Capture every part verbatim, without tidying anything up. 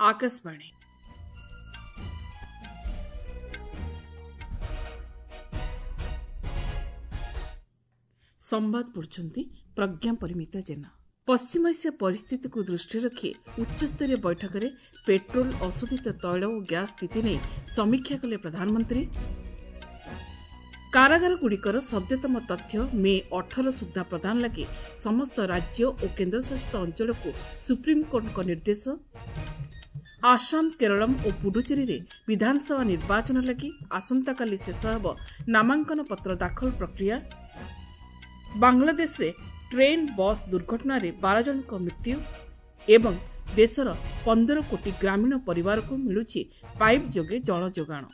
आकाशवाणी। संवाद पढ़ुछंती प्रज्ञा परिमिता जेना। पश्चिम एशिया परिस्थिति को दृष्टि रखी उच्चस्तरीय बैठक में पेट्रोल अशोधित तैल और गैस स्थिति नहीं समीक्षा कले प्रधानमंत्री। कारागार गुड़िकर सद्यतम तथ्य मे अठारह सुधा प्रदान लगी समस्त राज्य और केन्द्रशासित अंचल को सुप्रीमकोर्ट निर्देश। आसाम, केरलम और पुडुचेरी रे विधानसभा निर्वाचन लगी आसंताकाली शेष हेब नामांकन पत्र दाखल प्रक्रिया। बांग्लादेश रे ट्रेन बस दुर्घटना रे बारह जन मृत्यु एवं देशर पंद्रह कोटी ग्रामीण परिवार को मिलुछि पाइप जोगे जल जोगाण।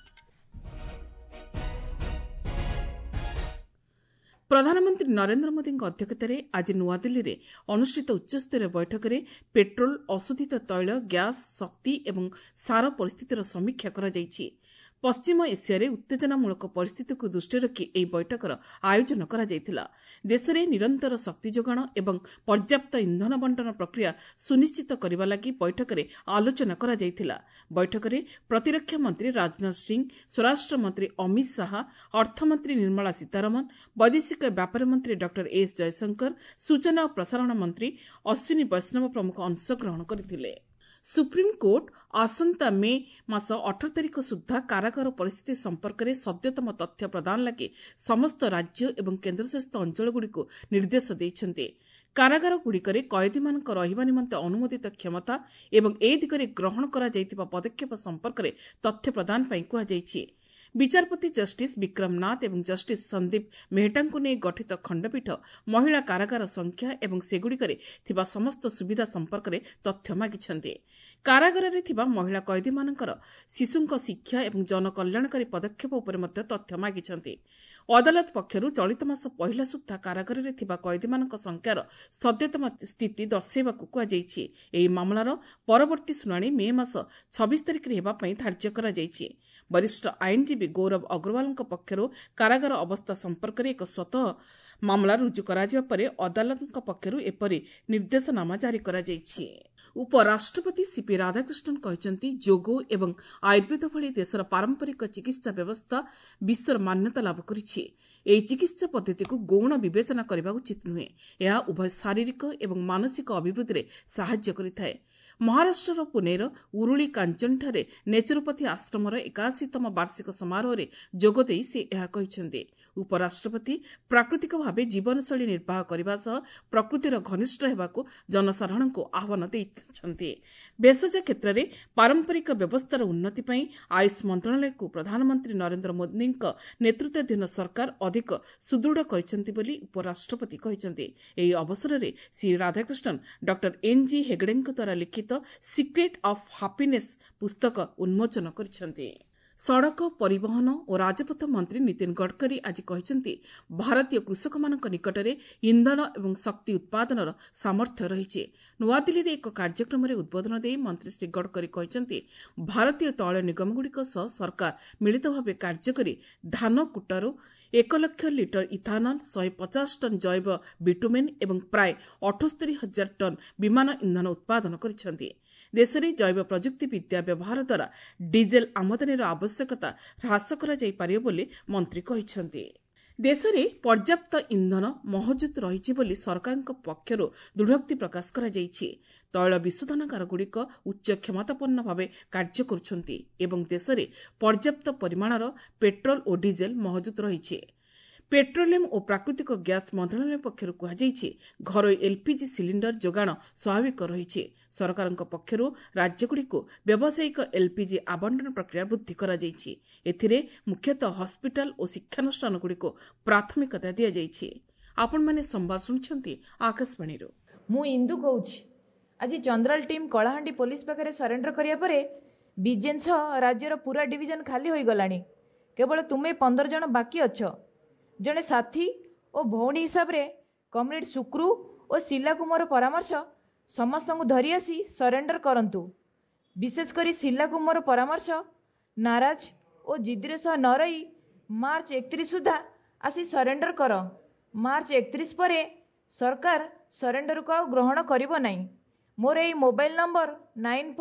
प्रधानमंत्री नरेंद्र मोदी अध्यक्षतार आज नुआदिल्ली रे अनुष्ठित उच्चस्तरीय बैठक में पेट्रोल, अशोधित तैल, गैस, शक्ति एवं सार परिस्थितिर समीक्षा करा जायछि। पश्चिम एशिया उत्तेजनामूलक परिस्थिति को दृष्टि रखी ଏହି बैठकर आयोजन करा जायतिला। देश में निरंतर शक्ति जोगाण एवं पर्याप्त इंधन बंटन प्रक्रिया सुनिश्चित करने लगी बैठक में आलोचना करा जायतिला। बैठक में प्रतिरक्षा मंत्री राजनाथ सिंह, स्वराष्ट्र मंत्री अमित शाह, अर्थमंत्री निर्मला सीतारमण, वैदेशिक व्यापार मंत्री डॉक्टर एस जयशंकर, सूचना और प्रसारण मंत्री अश्विनी वैष्णव प्रमुख अंशग्रहण करथिले। सुप्रीमकोर्ट आसंता मे मास अठारह तारिख सुधा कारागार परिस्थिति संपर्क में सद्यतम तथ्य प्रदान लगी समस्त राज्य एवं केन्द्रशासित अंचलगुड़िक निर्देश देइछन्ते। कारागार गुड़िकरे कैदी मानक रहिबा निमंते अनुमोदित क्षमता एवं ए दिगरे ग्रहण करा जायतिबा पदक्षेप संपर्क में तथ्य प्रदान पई कुहा जायछि। विचारपति जस्टिस विक्रम नाथ एवं जस्टिस संदीप मेहटाଙ୍କୁ ନେଇ ଗଠିତ ଖଣ୍ଡପୀଠ ମହିଳା କାରାଗାର ସଂଖ୍ୟା ଏବଂ ସେଗୁଡ଼ିକରେ ଥିବା ସମସ୍ତ ସୁବିଧା ସମ୍ପର୍କରେ ତଥ୍ୟ ମାଗିଛନ୍ତି। କାରାଗାରରେ ଥିବା ମହିଳା କଏଦୀମାନଙ୍କର ଶିଶୁଙ୍କ ଶିକ୍ଷା ଏବଂ ଜନକଲ୍ୟାଣକାରୀ ପଦକ୍ଷେପ ଉପରେ ମଧ୍ୟ ତଥ୍ୟ ମାଗିଛନ୍ତି। ଅଦାଲତ ପକ୍ଷରୁ ଚଳିତ ମାସ ପହିଲା ସୁଦ୍ଧା କାରାଗାରରେ ଥିବା କଏଦୀମାନଙ୍କ ସଂଖ୍ୟାର ସଦ୍ୟତମ ସ୍ଥିତି ଦର୍ଶାଇବାକୁ କୁହାଯାଇଛି। ଏହି ମାମଲାର ପରବର୍ତ୍ତୀ ଶୁଣାଣି ମେ ମାସ ଛବିଶ ତାରିଖରେ ହେବା ପାଇଁ ଧାର୍ଯ୍ୟ କରାଯାଇଛି। वरिष्ठ आईनजीवी गौरव अग्रवालଙ୍କ पक्षରୁ कारागार अवस्था संपर्क में एक स्वतः मामला रुजु କରାଯିବା ପରେ अदालतଙ୍କ पक्षରୁ एपरि निर्देशनामा जारी କରାଯାଇଛି। उपराष्ट्रपति सीपी राधाकृष्णन कहते जोग एवं आयुर्वेद भली देशर पारंपरिक चिकित्सा व्यवस्था विश्वर मान्यता लाभ करिछि। ଏହି ଚିକିତ୍ସା ପଦ୍ଧତିକୁ ଗୌଣ ବିବେଚନା କରିବା ଉଚିତ ନୁହେଁ। ଏହା ଉଭୟ ଶାରୀରିକ ଏବଂ ମାନସିକ ଅଭିବୃଦ୍ଧିରେ ସାହାଯ୍ୟ କରିଥାଏ। ମହାରାଷ୍ଟ୍ରର ପୁନେର ଉରୁଳି କାଞ୍ଚନଠାରେ ନେଚୁରୋପାଥି ଆଶ୍ରମର ଏକାଅଶୀତମ ବାର୍ଷିକ ସମାରୋହରେ ଯୋଗଦେଇ ସେ ଏହା କହିଛନ୍ତି। ଉପରାଷ୍ଟ୍ରପତି ପ୍ରାକୃତିକ ଭାବେ ଜୀବନଶୈଳୀ ନିର୍ବାହ କରିବା ସହ ପ୍ରକୃତିର ଘନିଷ୍ଠ ହେବାକୁ ଜନସାଧାରଣଙ୍କୁ ଆହ୍ୱାନ ଦେଇଛନ୍ତି। ଭେଷଜ କ୍ଷେତ୍ରରେ ପାରମ୍ପରିକ ବ୍ୟବସ୍ଥାର ଉନ୍ନତି ପାଇଁ ଆୟୁଷ ମନ୍ତ୍ରଣାଳୟକୁ ପ୍ରଧାନମନ୍ତ୍ରୀ ନରେନ୍ଦ୍ର ମୋଦିଙ୍କ ନେତୃତ୍ୱାଧୀନ ସରକାର ଅଧିକ ସୁଦୃଢ଼ କରିଛନ୍ତି ବୋଲି ଉପରାଷ୍ଟ୍ରପତି କହିଛନ୍ତି। ଏହି ଅବସରରେ Shri Radhakrishnan doctor N G ହେଗଡେଙ୍କ ଦ୍ୱାରା ଲିଖିତ ସିକ୍ରେଟ୍ ଅଫ୍ ହାପିନେସ୍ ପୁସ୍ତକ ଉନ୍ମୋଚନ କରିଛନ୍ତି। ସଡ଼କ ପରିବହନ ଓ ରାଜପଥ ମନ୍ତ୍ରୀ ନୀତିନ ଗଡ଼କରୀ ଆଜି କହିଛନ୍ତି ଭାରତୀୟ କୃଷକମାନଙ୍କ ନିକଟରେ ଇନ୍ଧନ ଏବଂ ଶକ୍ତି ଉତ୍ପାଦନର ସାମର୍ଥ୍ୟ ରହିଛି। ନୂଆଦିଲ୍ଲୀରେ ଏକ କାର୍ଯ୍ୟକ୍ରମରେ ଉଦ୍ବୋଧନ ଦେଇ ମନ୍ତ୍ରୀ ଶ୍ରୀ ଗଡ଼କରୀ କହିଛନ୍ତି ଭାରତୀୟ ତୈଳ ନିଗମଗୁଡ଼ିକ ସହ ସରକାର ମିଳିତ ଭାବେ କାର୍ଯ୍ୟ କରି ଧାନ କୁଟାରୁ ଏକ ଲକ୍ଷ ଲିଟର ଇଥାନଲ, ଶହେ ପଚାଶ ଟନ୍ ଜୈବ ବିଟୁମେନ୍ ଏବଂ ପ୍ରାୟ ଅଠସ୍ତରୀ ହଜାର ଟନ୍ ବିମାନ ଇନ୍ଧନ ଉତ୍ପାଦନ କରିଛନ୍ତି। ଦେଶରେ ଜୈବ ପ୍ରଯୁକ୍ତି ବିଦ୍ୟା ବ୍ୟବହାର ଦ୍ୱାରା ଡିଜେଲ୍ ଆମଦାନୀର ଆବଶ୍ୟକତା ହ୍ରାସ କରାଯାଇପାରିବ ବୋଲି ମନ୍ତ୍ରୀ କହିଛନ୍ତି। ଦେଶରେ ପର୍ଯ୍ୟାପ୍ତ ଇନ୍ଧନ ମହଜୁଦ ରହିଛି ବୋଲି ସରକାରଙ୍କ ପକ୍ଷରୁ ଦୃଢ଼ୋକ୍ତି ପ୍ରକାଶ କରାଯାଇଛି। ତୈଳ ବିଶୋଧନାଗାରଗୁଡ଼ିକ ଉଚ୍ଚ କ୍ଷମତାପନ୍ନ ଭାବେ କାର୍ଯ୍ୟ କରୁଛନ୍ତି ଏବଂ ଦେଶରେ ପର୍ଯ୍ୟାପ୍ତ ପରିମାଣର ପେଟ୍ରୋଲ ଓ ଡିଜେଲ୍ ମହଜୁଦ ରହିଛି। ପେଟ୍ରୋଲିୟମ ଓ ପ୍ରାକୃତିକ ଗ୍ୟାସ୍ ମନ୍ତ୍ରଣାଳୟ ପକ୍ଷରୁ କୁହାଯାଇଛି ଘରୋଇ ଏଲ୍ପିଜି ସିଲିଣ୍ଡର ଯୋଗାଣ ସ୍ୱାଭାବିକ ରହିଛି। ସରକାରଙ୍କ ପକ୍ଷରୁ ରାଜ୍ୟଗୁଡ଼ିକୁ ବ୍ୟବସାୟିକ ଏଲ୍ପିଜି ଆବଣ୍ଟନ ପ୍ରକ୍ରିୟା ବୃଦ୍ଧି କରାଯାଇଛି। ଏଥିରେ ମୁଖ୍ୟତଃ ହସ୍ପିଟାଲ ଓ ଶିକ୍ଷାନୁଷ୍ଠାନଗୁଡ଼ିକୁ ପ୍ରାଥମିକତା ଦିଆଯାଇଛି। ଆପଣମାନେ ସମ୍ବାଦ ଶୁଣୁଛନ୍ତି ଆକାଶବାଣୀରୁ। ମୁଁ ଇନ୍ଦୁ କହୁଛି। ଆଜି ଚନ୍ଦ୍ରାଳ ଟିମ୍ କଳାହାଣ୍ଡି ପୋଲିସ ପାଖରେ ସରେଣ୍ଡର କରିବା ପରେ ବିଜେନ୍ ସହ ରାଜ୍ୟର ପୁରା ଡିଭିଜନ ଖାଲି ହୋଇଗଲାଣି। କେବଳ ତୁମେ ପନ୍ଦର ଜଣ ବାକି ଅଛ। ଜଣେ ସାଥୀ ଓ ଭଉଣୀ ହିସାବରେ କମ୍ରେଡ୍ ଶୁକ୍ରୁ ଓ ଶିଲାକୁ ମୋର ପରାମର୍ଶ ସମସ୍ତଙ୍କୁ ଧରି ଆସି ସରେଣ୍ଡର କରନ୍ତୁ। ବିଶେଷ କରି ଶିଲାକୁ ମୋର ପରାମର୍ଶ ନାରାଜ ଓ ଜିଦିରେ ସହ ନ ରହି ମାର୍ଚ୍ଚ ଏକତିରିଶ ସୁଦ୍ଧା ଆସି ସରେଣ୍ଡର କର। ମାର୍ଚ୍ଚ ଏକତିରିଶ ପରେ ସରକାର ସରେଣ୍ଡରକୁ ଆଉ ଗ୍ରହଣ କରିବ ନାହିଁ। ମୋର ଏହି mobile number nine four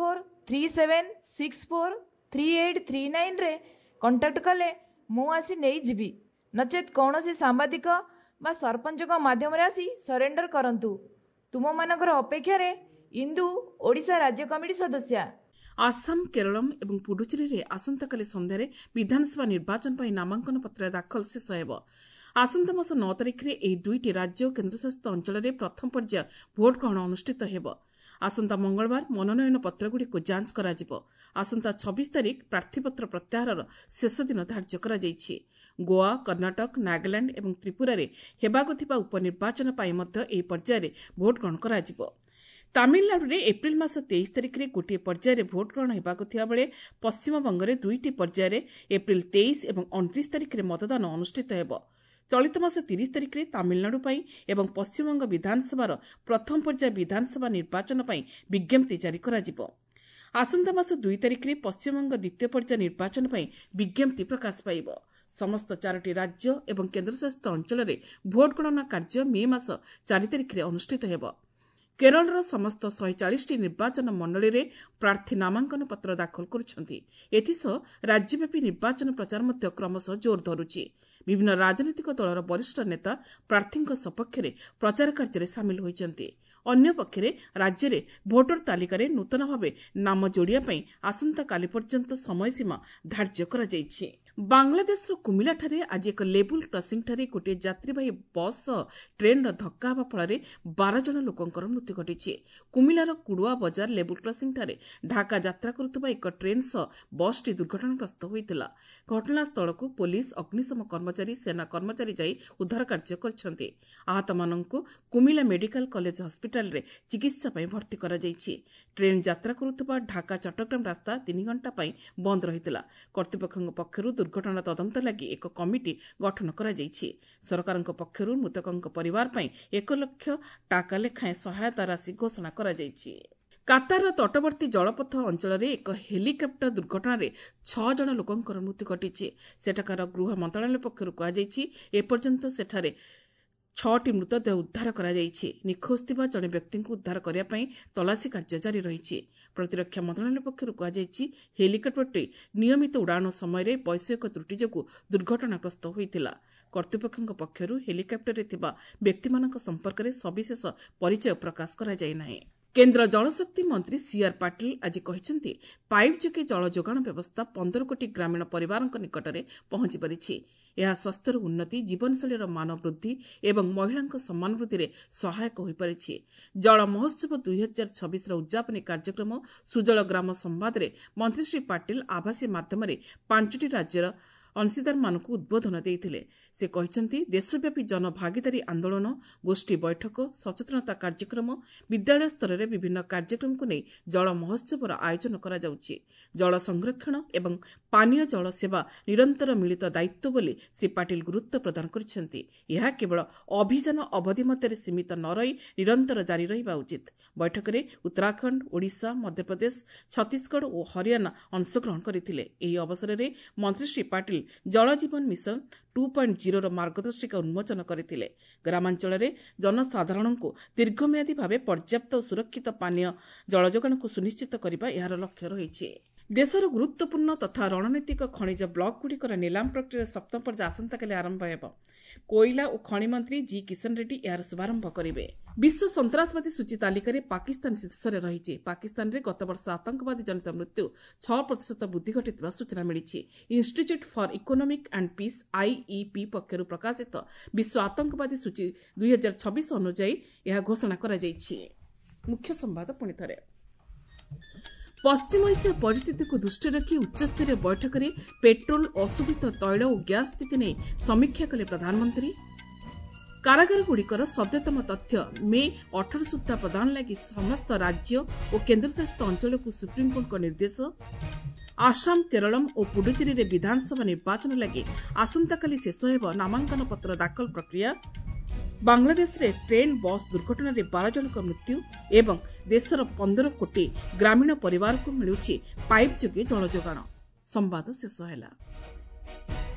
three seven six four three eight three nine रे कंटाक्ट कले मु आसी नहीं जीवी नचेत कौन सी सांबादिक बा सरपंच माध्यम आसी सरेंडर करंतु तुम मानकर अपेक्षा रे इंदु ओडिशा राज्य कमिटी सदस्य। आसाम केरलम एवं पुडुचेरी आसंताकाली सन्ध्यारे विधानसभा निर्वाचन पर नामांकन पत्र दाखल शेष हेब। आसंता मास नौ तारिख में यह दुईटी राज्य और केन्द्रशासित अंचल में प्रथम पर्याय भोट ग्रहण अनुष्ठित हेब। आसंता मंगलवार मनोनयन पत्रगुड़िक जांच कराजिब। आसंता छब्बीस तारिख प्रार्थीपत्र प्रत्याहार शेष दिन धार्य कराଯାଇଛି। गोआ, कर्णाटक, नागालैंड एवं त्रिपुरा हेबाक थिबा उपनिर्वाचन पाई मध्य एही पर्याୟରେ भोट ग्रहण कराजिब। तामिलनाडु एप्रिल मास तेईस तारिख में गोटे पर्यायर भोट ग्रहण हेबाक थिबा बेले पश्चिमबंग में दुईटी पर्यायर एप्रिल तेईस और उनतीस तारिख में मतदान अनुष्ठित हेब। चलित मास तीस तारिख में तामिलनाडु पाई एवं पश्चिमबंग विधानसभार प्रथम पर्याय विधानसभा निर्वाचन पाई विज्ञप्ति जारी कराजिब। आसंता मास दुई तारिख में पश्चिमबंग द्वितीय पर्याय निर्वाचन पाई विज्ञप्ति प्रकाश पाइब। समस्त चारोटी राज्य एवं केन्द्रशासित अंचल में भोट गणना कार्य मे मास चार तारिख में अनुष्ठित हेब। केरलर समस्त शहे चालीस टी निर्वाचन मंडली रे प्रार्थी नामांकन पत्र दाखल करुछंती। एथिसह राज्यव्यापी निर्वाचन प्रचार मध्य क्रमशः जोर धरुछि। विभिन्न राजनैतिक दलर वरिष्ठ नेता प्रार्थी सपक्ष में प्रचार कार्य सामिल होइछंती। अन्य पक्षरे राज्य में भोटर तालिकार नूतन भाव नाम जोड़िया पई आसंता काली पर्यंत समयसीमा धार्य कराଯାଇଛି। बांग्लादेशर कुमिल्लाଠାରେ आज एक लेवल क्रॉसिंग ठारे गोटे यात्रीवाही बस ट्रेन धक्का हेबा फल बारह जन लोकंकर मृत्यु घटी। कुमिल्लार कुड़ुआ बजार लेवल क्रॉसिंग ठारे ढाका यात्रा करुवा एक ट्रेन सह बसटी दुर्घटनाग्रस्त होइतिला। घटनास्थल को पुलिस अग्निशम कर्मचारी सेना कर्मचारी जाई उद्धार कार्य करछंती। आहत माननकु कुमिल्ला मेडिकल कॉलेज हॉस्पिटल रे चिकित्सा पई भर्ती करा जायछि। ट्रेन यात्रा करुवा ढाका चट्टग्राम रास्ता तीन घंटा पई बंद रहितिला। कर्तृपक्षक पक्षरु दुर्घटना तदंत लगी एक कमिटी गठन करा जायछि। सरकारक पक्षरु मृतकक परिवार पई एक लाख टाका लेखाएं सहायता राशि घोषणा करा जायछि। कातार तटवर्ती जलपथ अंचल एक हेलिकप्टर दुर्घटना छह जन लोकंकर मृत्यु घटी। सेठाकार गृह मंत्रालय पक्षरु कहुଯାଇଛି एपर्यंत सेठारे छटी मृतदेह उद्धार करा जायछि। निखोज थिबा जने व्यक्ति को उद्धार करिया पई तलाशी कार्य जारी रहिछि। प्रतिरक्षा मंत्रालय पक्षरु कहुଯାଇଛି हेलिकप्टरटी नियमित उड़ाण समय वैषयिक त्रुटि जोगु दुर्घटनाग्रस्त होइतिला। कर्तृपक्षक पक्षरु हेलिकप्टर थिबा व्यक्तिमानक संपर्क में सविशेष परिचय प्रकाश करा जाय नाही। केन्द्र जलशक्ति मंत्री सीआर पाटिल आज कहते पाइप जोगे जल जोगाण व्यवस्था पंदर कोटी ग्रामीण परिवार निकट में पहुंची पारिछि। यह स्वास्थ्यर उन्नति, जीवनशैलीर मान वृद्धि एवं महिला सम्मान वृद्धि में सहायक हो पारिछि। जल महोत्सव दुई हजार छब्बीस उद्यापनी कार्यक्रम सुजल ग्राम संवाद में मंत्री श्री पाटिल आभासी माध्यम पांचटी राज्यर अंशीदार मानक उद्बोधन देइथिले। से कहते देशव्यापी जनभागीदारी आंदोलन, गोष्ठी बैठक, सचेतनता कार्यक्रम, विद्यालय स्तर में विभिन्न कार्यक्रम को नहीं जल महोत्सवर आयोजन करा जाउछि। जल संरक्षण एवं पानीय जल सेवा निरंतर मिलित दायित्व बोली श्री पाटिल गुरुत्व प्रदान करिसेंति। यह केवल अभियान अवधि मध्य सीमित न रही निरंतर जारी रहिबा उचित। बैठक में उत्तराखंड, ओडिशा, मध्यप्रदेश, छत्तीसगढ़ और हरियाणा अंशग्रहण करथिले। एही अवसर में मंत्री श्री पाटिल जल जीवन मिशन टू पॉइंट जीरो मार्गदर्शिका उन्मोचन करथिले। ग्रामांचल में जनसाधारण को दीर्घमेयादी भाव पर्याप्त और सुरक्षित पानीय जल जोगाण को सुनिश्चित करने यार लक्ष्य रही। देशर गुरुत्वपूर्ण तथा रणनीतिक खनिज ब्लक गुड़िकर नीलाम प्रक्रिया सप्तम पर्याय आसंताकाली आरंभ हेब। कोयला और खनि मंत्री जी किशन रेड्डी यार शुभारंभ करेंगे। विश्व सन्त्रासवादी सूची तालिकार पाकिस्तान शीर्ष में रही। पाकिस्तान में गत वर्ष आतंकवादी जनित मृत्यु छह प्रतिशत वृद्धि घटी सूचना मिली। Institute for economic and peace IEP पक्षर प्रकाशित विश्व आतंकवादी सूची दुई हजार छब्बीस अनुଯାयी यह घोषणा करा जायछि। मुख्य संवाद पुणी थे। पश्चिम एशिया परिस्थिति को दृष्टि रखी उच्चस्तरीय बैठक में पेट्रोल, अशोधित तैल और गैस स्थिति नहीं समीक्षा कले प्रधानमंत्री। कारागार गुड़िकर सद्यतम तथ्य मे अठारह सुद्धा प्रदान लगी समस्त राज्य और केन्द्रशासित अंचल को सुप्रीमकोर्ट निर्देश। आसाम, केरलम और पुडुचेरी रे विधानसभा निर्वाचन लगी आसंताकाली शेष हेब नामांकन पत्र दाखल प्रक्रिया। बांग्लादेश रे ट्रेन बस दुर्घटना रे बारह जनक मृत्यु एवं देशर पंदर कोटी ग्रामीण परिवार को मिलुछि पाइप जोगे जल जोगाण। संवाद शेष ହେଲା।